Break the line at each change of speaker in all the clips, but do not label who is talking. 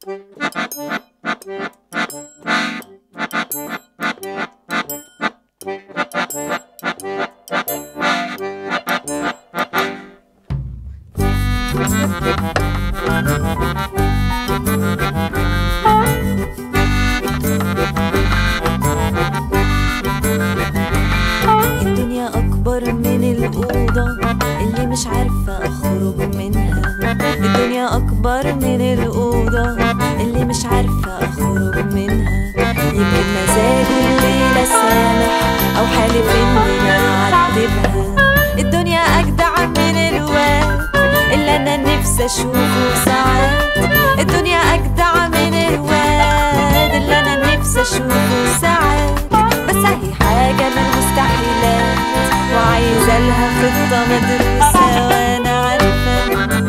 الدنيا أكبر من الأوضة اللي مش عارفة أخرج منها. الدنيا أكبر من الأوضة اللي مش عارفة أخرج منها. يمكن مزاجه الليلة سامح أو حالف إني أعذبها. الدنيا أجدع من الواد اللي أنا نفسي أشوفه ساعات. الدنيا أجدع من الواد اللي أنا نفسي أشوفه ساعات. بس هي حاجة من المستحيلات وعايزة لها خطة مدروسة وأنا عارفة.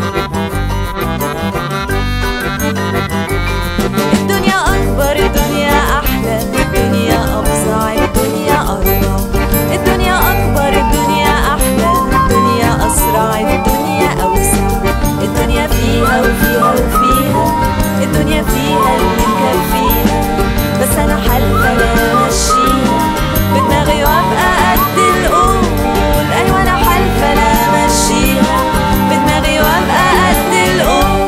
الدنيا أكبر، الدنيا أحلى، الدنيا أفظع، الدنيا أروع. الدنيا أكبر، الدنيا أحلى، الدنيا أسرع، الدنيا أوسع. الدنيا فيها وفيها وفيها، الدنيا فيها اللي مكفيها. بس أنا حالفة لا ماشيها بدماغي وأبقى قد القول. أيوة أنا حالفة لا ماشيها بدماغي وأبقى قد القول.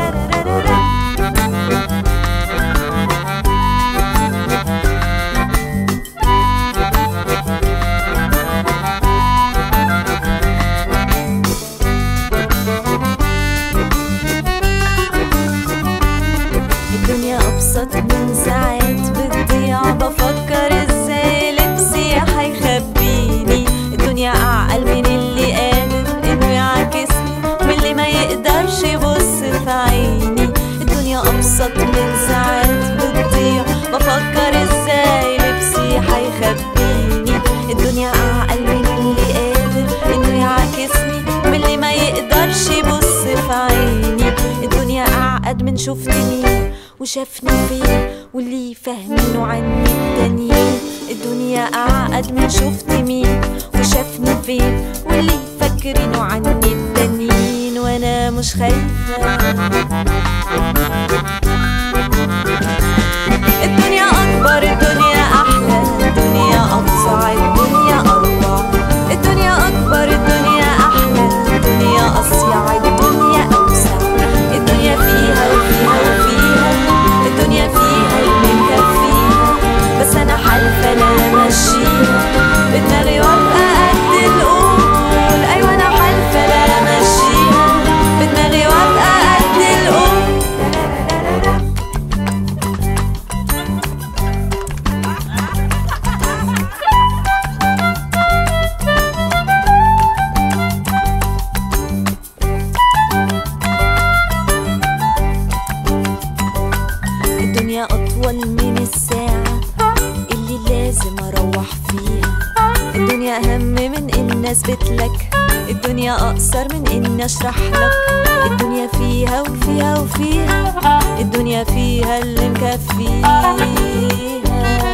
الدنيا أبسط من ساعات بتضيع. بفكر ازاي لبسي هيخبيني. الدنيا أعقل من اللي قادر إنه يعاكسني، من اللي ما يقدرش يبص في عيني. الدنيا أبسط من ساعات بتضيع. بفكر ازاي لبسي هيخبيني. الدنيا أعقل من اللي قادر إنه يعاكسني، من اللي ما يقدرش يبص في عيني. الدنيا أعقد من شفتني وشافني فين واللي فاهمينه عني التانيين. الدنيا أعقد من شفت مين وشافني فين واللي فاكرينه عني التانيين. وأنا مش خايفة. الدنيا أكبر، الدنيا أحلى، الدنيا أفظع، الدنيا أروع. الدنيا أكبر، الدنيا أحلى، الدنيا أصيع، الدنيا أوسع. الدنيا فيها وفيها وفيها، الدنيا فيها اللي مكفيها. بس أنا حالفة لا ماشيها بدماغي وأبقى قد القول. أيوة أنا حالفة لا ماشيها بدماغي وأبقى قد القول. الدنيا أطول من الساعة اللي لازم أروح فيها. الدنيا أهم من إني أثبت لك، الدنيا أقصر من إني أشرح لك. الدنيا فيها وفيها وفيها، الدنيا فيها اللي مكفيها.